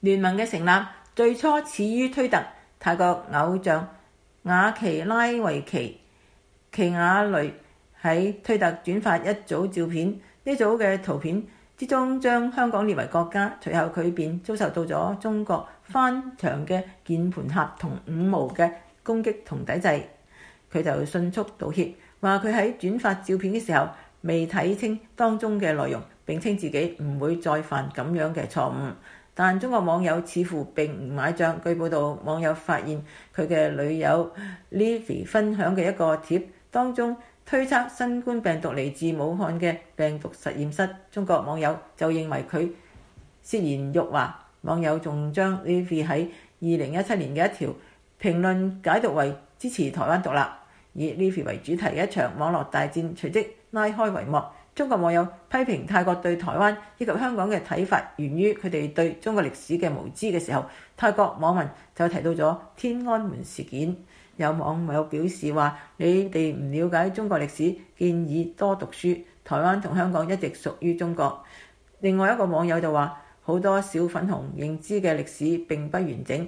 聯盟嘅成立最初始於推特，泰國偶像雅奇拉維奇亞雷喺推特轉發一組照片，呢組嘅圖片之中將香港列為國家，隨後佢便遭受到咗中國翻牆嘅鍵盤俠同五毛嘅攻擊同抵制，佢就迅速道歉，話佢喺轉發照片嘅時候未睇清當中嘅內容，並稱自己唔會再犯咁樣嘅錯誤。但中國網友似乎並唔買帳，據報道網友發現佢嘅女友 Livy 分享嘅一個貼，當中推測新冠病毒嚟自武漢嘅病毒實驗室，中國網友就認為佢涉嫌辱華，網友仲將 Livy 喺2017年嘅一條評論解讀為支持台灣獨立，以 Livy 為主題嘅一場網絡大戰隨即拉開帷幕。中國網友批評泰國對台灣以及香港嘅睇法源於佢哋對中國歷史嘅無知嘅時候，泰國網民就提到咗天安門事件。有網友表示話：你哋唔了解中國歷史，建議多讀書。台灣同香港一直屬於中國。另外一個網友就話：好多小粉紅認知嘅歷史並不完整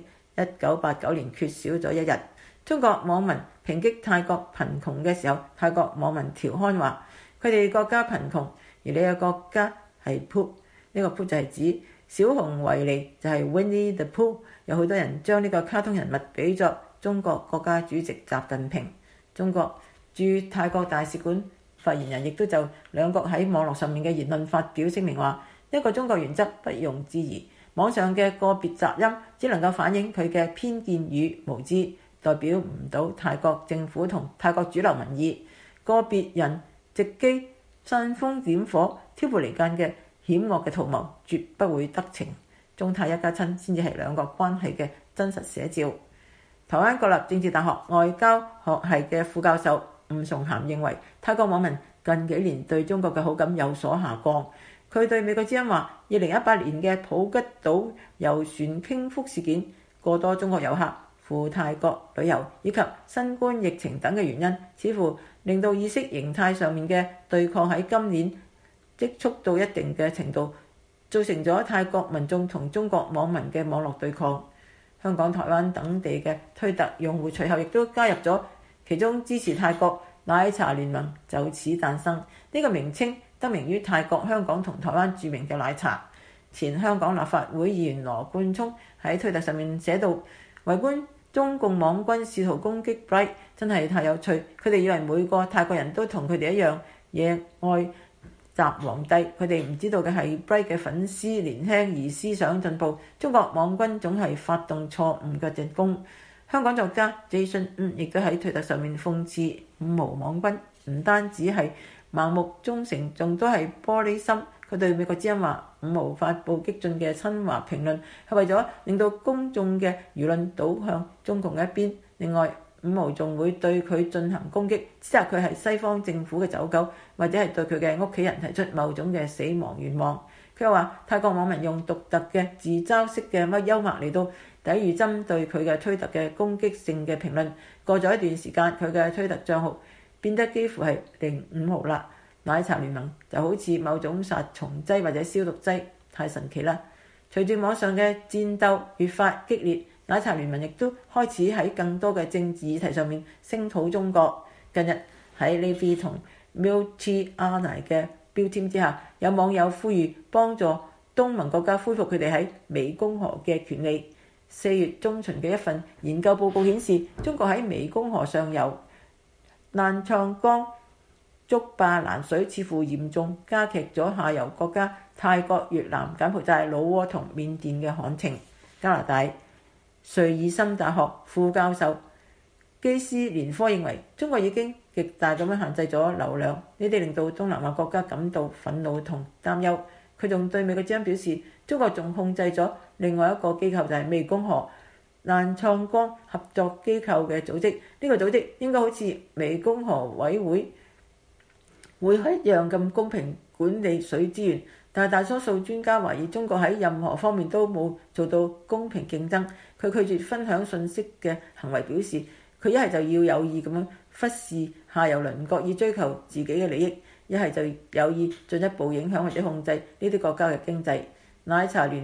，1989年缺少咗一日。中國網民抨擊泰國貧窮嘅時候，泰國網民調侃話：佢哋國家貧窮，而你嘅國家係 Pooh， 呢個 Pooh 就係指小熊維尼，就係 Winnie the Pooh。有好多人將呢個卡通人物比作中國國家主席習近平。中國駐泰國大使館發言人亦都就兩國喺網絡上面嘅言論發表聲明話：一個中國原則不容置疑，網上嘅個別雜音只能夠反映佢嘅偏見與無知，代表唔到泰國政府同泰國主流民意。個別人藉機煽風點火、挑撥離間嘅險惡嘅圖謀，絕不會得逞。中泰一家親先至係兩國關係嘅真實寫照。台灣國立政治大學外交學系嘅副教授吳崇涵認為，泰國網民近幾年對中國嘅好感有所下降。佢對美國之音話：2018年嘅普吉島遊船傾覆事件，過多中國遊客赴泰國旅遊以及新冠疫情等嘅原因，似乎令到意識形態上面嘅對抗喺今年積蓄到一定嘅程度，造成咗泰國民眾同中國網民嘅網絡對抗。香港、台灣等地嘅推特用戶隨後亦都加入咗，其中支持泰國奶茶聯盟就此誕生。呢個名稱得名於泰國、香港同台灣著名嘅奶茶。前香港立法會議員羅冠聰喺推特上面寫道：圍觀中共網軍試圖攻擊 Bright 真係太有趣，佢哋以為每個泰國人都同佢哋一樣野愛習皇帝，佢哋唔知道嘅係 Bright 嘅粉絲年輕而思想進步。中國網軍總係發動錯誤嘅進攻。香港作家 Jason 亦都喺推特上面諷刺五毛網軍，唔單止係盲目忠誠，仲都係玻璃心。佢對美國之音話：五毛發布激進嘅親華評論係為咗令到公眾嘅輿論倒向中共一邊。另外，五毛仲會對佢進行攻擊，指責佢係西方政府嘅走狗，或者係對佢嘅屋企人提出某種嘅死亡願望。佢又話泰國網民用獨特嘅自嘲式嘅幽默嚟到抵禦針對佢嘅推特嘅攻擊性嘅評論。過咗一段時間，佢嘅推特帳號變得幾乎係零五毫啦。奶茶聯盟就好似某種殺蟲劑或者消毒劑，太神奇啦！隨住網上嘅戰鬥越發激烈，奶茶聯盟亦都開始喺更多嘅政治議題上面聲討中國。近日喺 Livy 同 Multiana 嘅標籤之下，有網友呼籲幫助東盟國家恢復佢哋喺湄公河嘅權利。4月中旬嘅一份研究報告顯示，中國喺湄公河上游瀾滄江竹壩攔水，似乎嚴重加劇咗下游國家泰國、越南、柬埔寨、老撾同緬甸嘅旱情。加拿大瑞爾森大學副教授基斯連科認為，中國已經極大咁樣限制咗流量，呢啲令到東南亞國家感到憤怒同擔憂。佢仲對美國之音表示，中國仲控制咗另外一個機構，就係湄公河瀾滄江合作機構嘅組織。呢個組織應該好似湄公河委會一樣咁公平管理水資源，但係大多數專家懷疑中國喺任何方面都冇做到公平競爭。佢拒絕分享信息嘅行為表示，佢一係就要有意咁樣忽視下游鄰國以追求自己嘅利益，一係就有意進一步影響或者控制呢啲國家嘅經濟。奶茶聯盟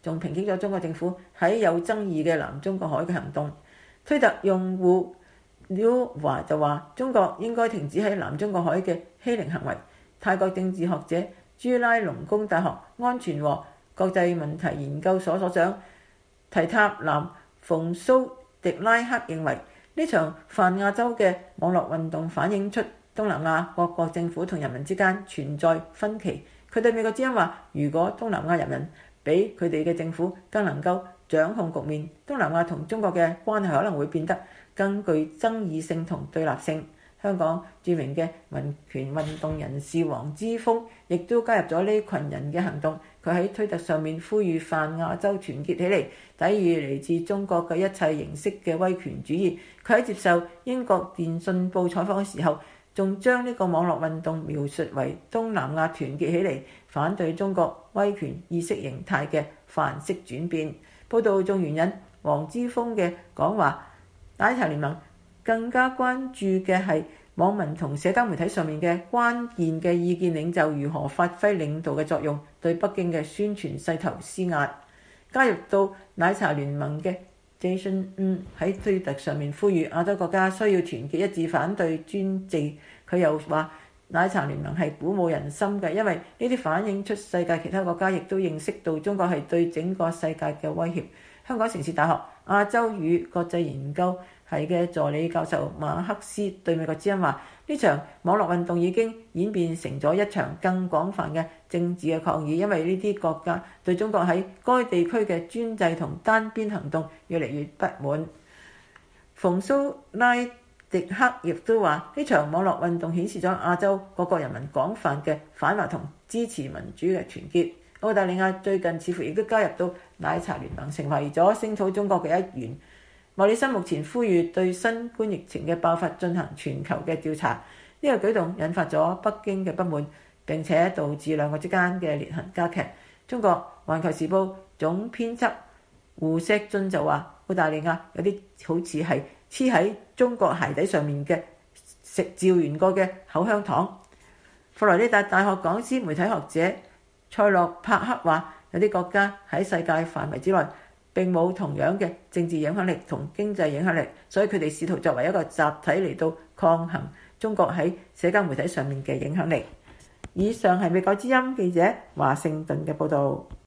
仲抨擊咗中國政府喺有爭議嘅南中國海嘅行動。推特用戶廖華就話：中國應該停止喺南中國海嘅欺凌行為。泰國政治學者朱拉隆功大學安全和國際問題研究所所長提塔南馮蘇迪拉克認為，呢場泛亞洲嘅網絡運動反映出東南亞各國政府同人民之間存在分歧。佢對美國之音話：如果東南亞人民比佢哋嘅政府更能夠掌控局面，東南亞同中國嘅關係可能會變得更具爭議性同對立性。香港著名嘅民權運動人士黃之鋒亦都加入咗呢群人嘅行動。佢喺推特上面呼籲泛亞洲團結起嚟，抵禦嚟自中國嘅一切形式嘅威權主義。佢喺接受英國電訊報採訪嘅時候，仲將呢個網絡運動描述為東南亞團結起嚟，反對中國威權意識形態嘅範式轉變。報道仲援引黃之鋒嘅講話，奶茶聯盟更加關注嘅係網民同社交媒體上面嘅關鍵嘅意見領袖如何發揮領導嘅作用，對北京嘅宣傳勢頭施壓。加入到奶茶聯盟嘅 Jason 喺推特上面呼籲亞洲國家需要團結一致反對專制。佢又話奶茶聯盟係鼓舞人心嘅，因為呢啲反映出世界其他國家亦都認識到中國係對整個世界嘅威脅。香港城市大學亞洲與國際研究系嘅助理教授馬克思對美國之音話：呢場網絡運動已經演變成咗一場更廣泛嘅政治嘅抗議，因為呢啲國家對中國喺該地區嘅專制同單邊行動越嚟越不滿。馮蘇拉迪克亦都話：呢場網絡運動顯示咗亞洲各國人民廣泛嘅反華同支持民主嘅團結。澳大利亞最近似乎亦都加入到奶茶聯盟，成為咗聲討中國嘅一員。莫里森目前呼籲對新冠疫情嘅爆發進行全球嘅調查，呢個舉動引發咗北京嘅不滿，並且導致兩國之間嘅裂痕加劇。中國環球時報總編輯胡錫進就話：澳大利亞有啲好似係黐喺中國鞋底上面嘅嚼完過嘅口香糖。佛羅里達大學講師媒體學者塞洛帕克話：有啲國家喺世界範圍之內並冇同樣嘅政治影響力同經濟影響力，所以佢哋試圖作為一個集體嚟到抗衡中國喺社交媒體上面嘅影響力。以上係美國之音記者華盛頓嘅報導。